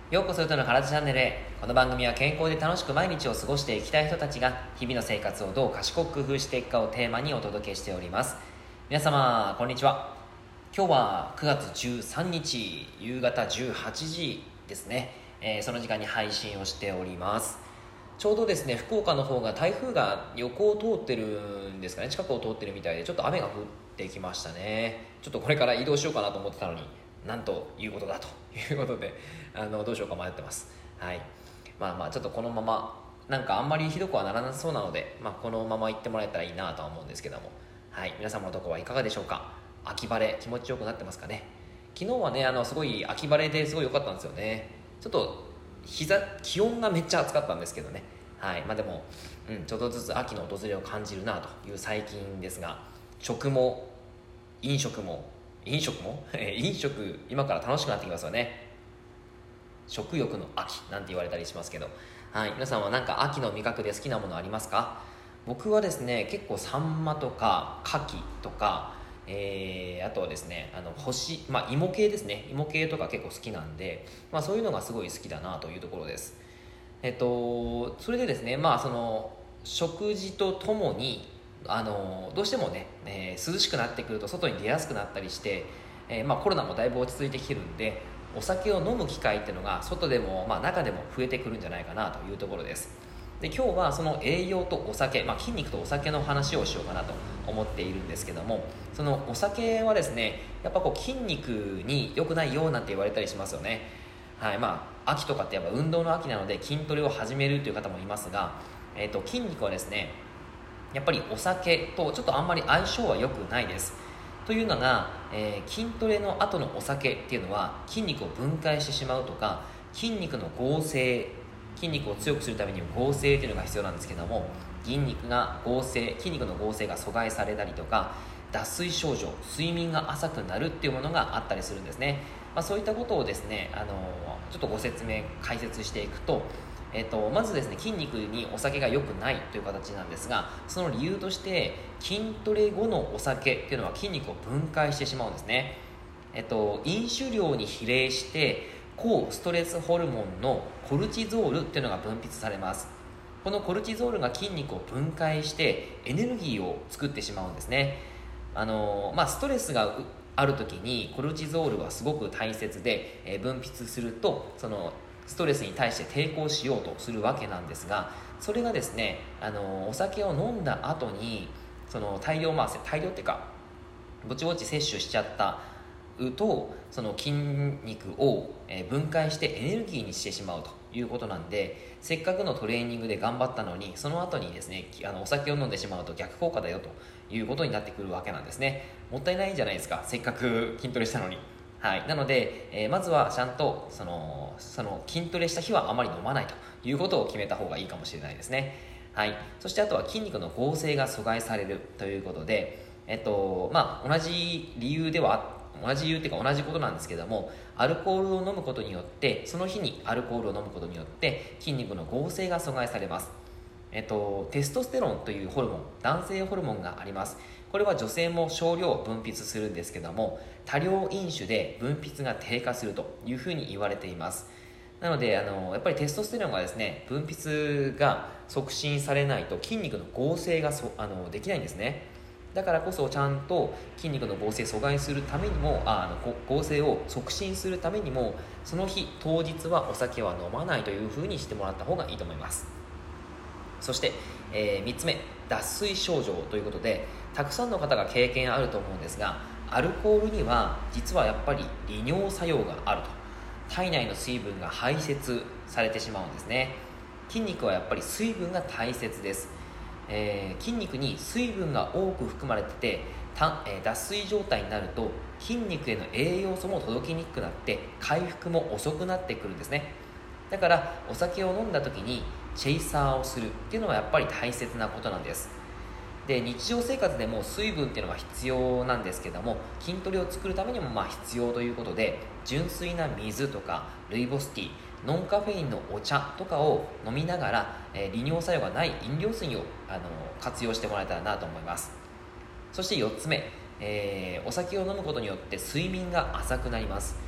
ようこそゆとの体チャンネルへ。この番組は健康で楽しく毎日を過ごしていきたい人たちが日々の生活をどう賢く工夫していくかをテーマにお届けしております。皆様こんにちは。今日は9月13日夕方18時ですね、その時間に配信をしております。ちょうどですね、福岡の方が台風が横を通ってるんですかね、近くを通ってるみたいで、ちょっと雨が降ってきましたね。ちょっとこれから移動しようかなと思ってたのに、なんということだということでどうしようか迷ってます。はい。ちょっとこのままなんかあんまりひどくはならなそうなので、このまま行ってもらえたらいいなとは思うんですけども、はい。皆様のところはいかがでしょうか。秋晴れ気持ちよくなってますかね。昨日はね、すごい秋晴れですごい良かったんですよね。ちょっと気温がめっちゃ暑かったんですけどね。はい。でも、ちょっとずつ秋の訪れを感じるなという最近ですが、食も飲食も飲食今から楽しくなってきますよね。食欲の秋なんて言われたりしますけど、はい。皆さんは何か秋の味覚で好きなものありますか？僕はですね、結構サンマとか牡蠣とか、あとはですね、芋系ですね。芋系とか結構好きなんで、そういうのがすごい好きだなというところです。それでですね、その食事とともにどうしてもね、涼しくなってくると外に出やすくなったりして、コロナもだいぶ落ち着いてきてるんで、お酒を飲む機会っていうのが外でも、中でも増えてくるんじゃないかなというところです。で、今日はその栄養とお酒、筋肉とお酒の話をしようかなと思っているんですけども、そのお酒はですね、やっぱ筋肉に良くないよなんて言われたりしますよね。はい。秋とかってやっぱ運動の秋なので筋トレを始めるという方もいますが、筋肉はですね、やっぱりお酒とちょっとあんまり相性は良くないです。というのが、筋トレの後のお酒っていうのは筋肉を分解してしまうとか、筋肉の合成、筋肉を強くするために合成っていうのが必要なんですけども、筋肉の合成が阻害されたりとか、脱水症状、睡眠が浅くなるっていうものがあったりするんですね。そういったことをですね、ちょっと解説していくと、まずですね、筋肉にお酒が良くないという形なんですが、その理由として筋トレ後のお酒っていうのは筋肉を分解してしまうんですね。飲酒量に比例して抗ストレスホルモンのコルチゾールっていうのが分泌されます。このコルチゾールが筋肉を分解してエネルギーを作ってしまうんですね。ストレスがある時にコルチゾールはすごく大切で、分泌するとそのストレスに対して抵抗しようとするわけなんですが、それがですね、お酒を飲んだ後にその大量っていうかぼちぼち摂取しちゃったと、その筋肉を分解してエネルギーにしてしまうということなんで、せっかくのトレーニングで頑張ったのにその後にですね、お酒を飲んでしまうと逆効果だよということになってくるわけなんですね。もったいないじゃないですか、せっかく筋トレしたのに。はい。なので、まずはちゃんとその筋トレした日はあまり飲まないということを決めた方がいいかもしれないですね。はい。そしてあとは筋肉の合成が阻害されるということで、同じ理由っていうか同じことなんですけども、アルコールを飲むことによって、その日にアルコールを飲むことによって筋肉の合成が阻害されます。テストステロンというホルモン、男性ホルモンがあります。これは女性も少量分泌するんですけども、多量飲酒で分泌が低下するというふうに言われています。なのでやっぱりテストステロンがですね、分泌が促進されないと筋肉の合成ができないんですね。だからこそちゃんと筋肉の合成を阻害するためにも合成を促進するためにも、その日当日はお酒は飲まないというふうにしてもらった方がいいと思います。そして、3つ目、脱水症状ということで、たくさんの方が経験あると思うんですが、アルコールには実はやっぱり利尿作用があると。体内の水分が排泄されてしまうんですね。筋肉はやっぱり水分が大切です。筋肉に水分が多く含まれてて、脱水状態になると筋肉への栄養素も届きにくくなって回復も遅くなってくるんですね。だからお酒を飲んだ時にチェイサーをするっていうのはやっぱり大切なことなんです。で、日常生活でも水分っていうのが必要なんですけども、筋トレを作るためにも必要ということで、純粋な水とかルイボスティー、ノンカフェインのお茶とかを飲みながら、利尿作用がない飲料水を活用してもらえたらなと思います。そして4つ目、お酒を飲むことによって睡眠が浅くなります。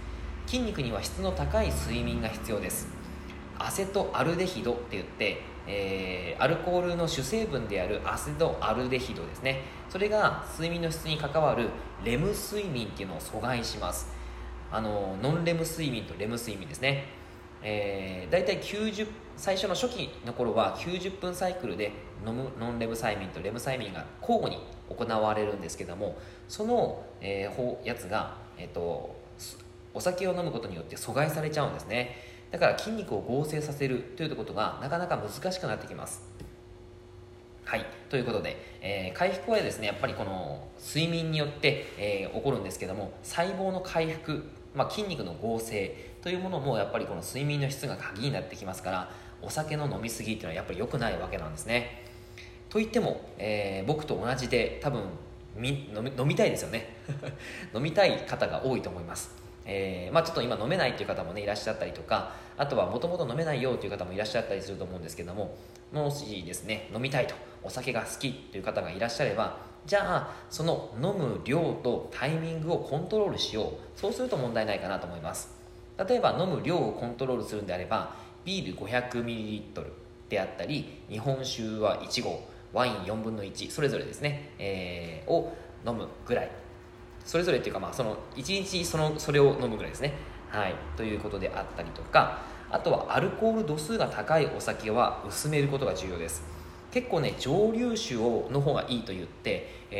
筋肉には質の高い睡眠が必要です。アセトアルデヒドって言って、アルコールの主成分であるアセトアルデヒドですね、それが睡眠の質に関わるレム睡眠っていうのを阻害します。ノンレム睡眠とレム睡眠ですね。だいたい最初の初期の頃は90分サイクルでノンレム催眠とレム催眠が交互に行われるんですけども、その、やつが、お酒を飲むことによって阻害されちゃうんですね。だから筋肉を合成させるということがなかなか難しくなってきます。はい、ということで、回復はですね、やっぱりこの睡眠によって、起こるんですけども、細胞の回復、筋肉の合成というものもやっぱりこの睡眠の質が鍵になってきますから、お酒の飲み過ぎっていうのはやっぱり良くないわけなんですね。といっても、僕と同じで多分飲みたいですよね飲みたい方が多いと思います。ちょっと今飲めないという方もねいらっしゃったりとか、あとはもともと飲めないよという方もいらっしゃったりすると思うんですけども、もしですね飲みたいと、お酒が好きという方がいらっしゃれば、じゃあその飲む量とタイミングをコントロールしよう。そうすると問題ないかなと思います。例えば飲む量をコントロールするんであれば、ビール 500ml であったり、日本酒は1合、ワイン4分の1それぞれですね、を飲むぐらい、それぞれっていうか、その1日それを飲むぐらいですね。はい、ということであったりとか、あとはアルコール度数が高いお酒は薄めることが重要です。結構ね、蒸留酒の方がいいと言って、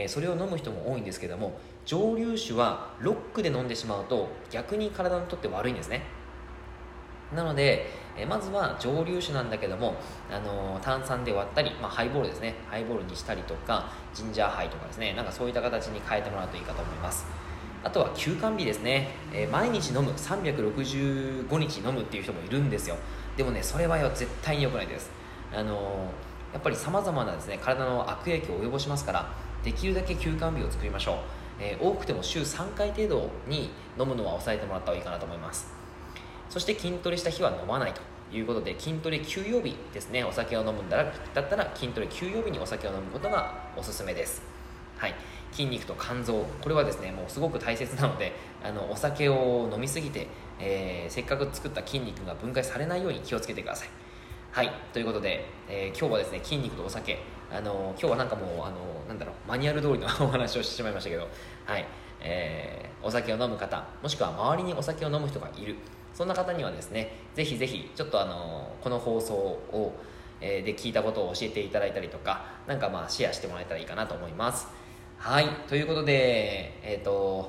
それを飲む人も多いんですけども、蒸留酒はロックで飲んでしまうと逆に体にとって悪いんですね。なので、まずは蒸留酒なんだけども、炭酸で割ったり、ハイボールですね、ハイボールにしたりとか、ジンジャーハイとかですね、なんかそういった形に変えてもらうといいかと思います。あとは休肝日ですね、毎日飲む、365日飲むっていう人もいるんですよ。でもね、それは絶対に良くないです。やっぱり様々なですね、体の悪影響を及ぼしますから、できるだけ休肝日を作りましょう。多くても週3回程度に飲むのは抑えてもらった方がいいかなと思います。そして筋トレした日は飲まないということで、筋トレ休養日ですね、お酒を飲むんだったら筋トレ休養日にお酒を飲むことがおすすめです。はい、筋肉と肝臓、これはですねもうすごく大切なので、お酒を飲みすぎて、せっかく作った筋肉が分解されないように気をつけてください。はい、ということで、今日はですね筋肉とお酒、今日はなんかもうマニュアル通りのお話をしてしまいましたけど、はい、お酒を飲む方、もしくは周りにお酒を飲む人がいる、そんな方にはですね、ぜひぜひちょっとこの放送を、で聞いたことを教えていただいたりとか、なんかシェアしてもらえたらいいかなと思います。はい、ということで、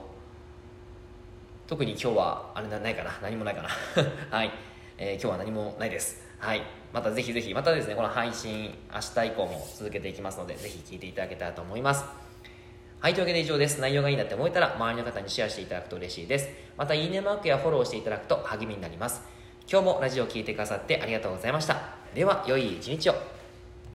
特に今日はないかな、何もないかなはい、今日は何もないです。はい、またぜひぜひ、またですねこの配信明日以降も続けていきますので、ぜひ聞いていただけたらと思います。はい、というわけで以上です。内容がいいなって思えたら周りの方にシェアしていただくと嬉しいです。またいいねマークやフォローしていただくと励みになります。今日もラジオを聞いてくださってありがとうございました。では良い一日を。